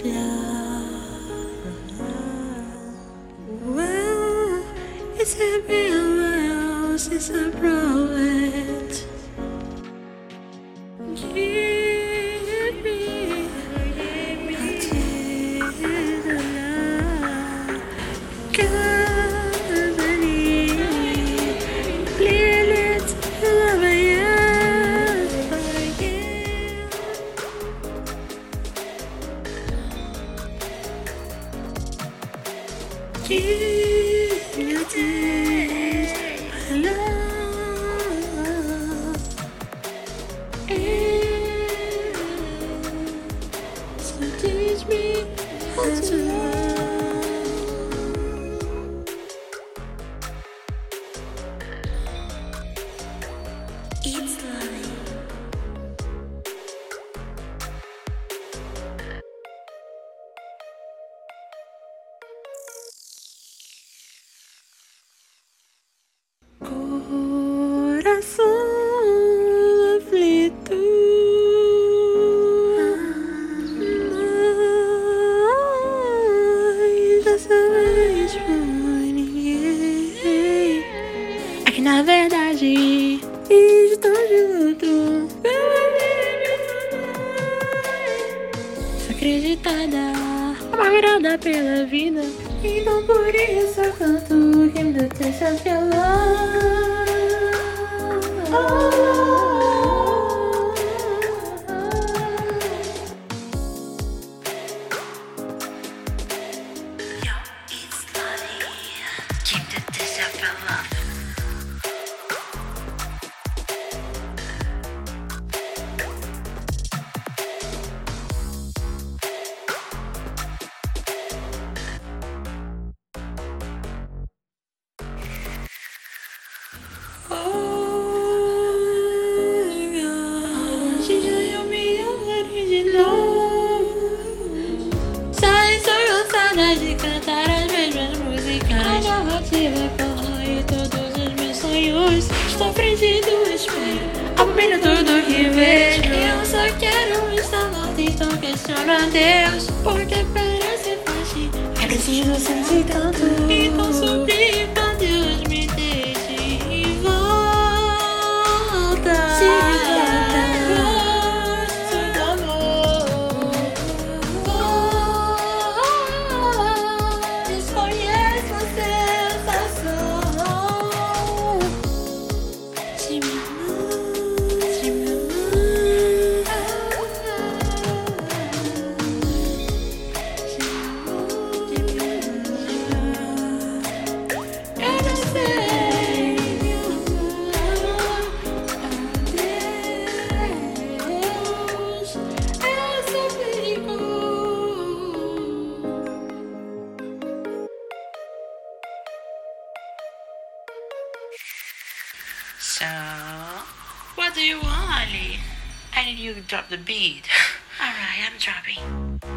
Well, it's a real house, it's a province. Give me a tear love. Company, let's love again. Give me a taste of love. So teach me how to love. It's lovely. Coração aflito, mas dessa vez foi ninguém. É que na verdade estou de luto, desacreditada, amargurada pela vida. Então por isso eu canto Give the taste of your love. Yo, it's Lottie. Give the taste of your love. Hoje eu me amarei de novo. Só estou cansada de cantar as mesmas músicas. A narrativa corrói todos os meus sonhos. Estou frente do espelho, abomino tudo que vejo. Eu só quero estar lá, então questiono a Deus. Porque parece fácil, é preciso sentir tanto. Então suplico a Deus me deixe em volta. Se gosto do amor, desconheço a sensação. Se me ama, se me eu não sei me amar a Deus, essa perigo. So, what do you want, Ali? I need you to drop the beat. Alright, I'm dropping.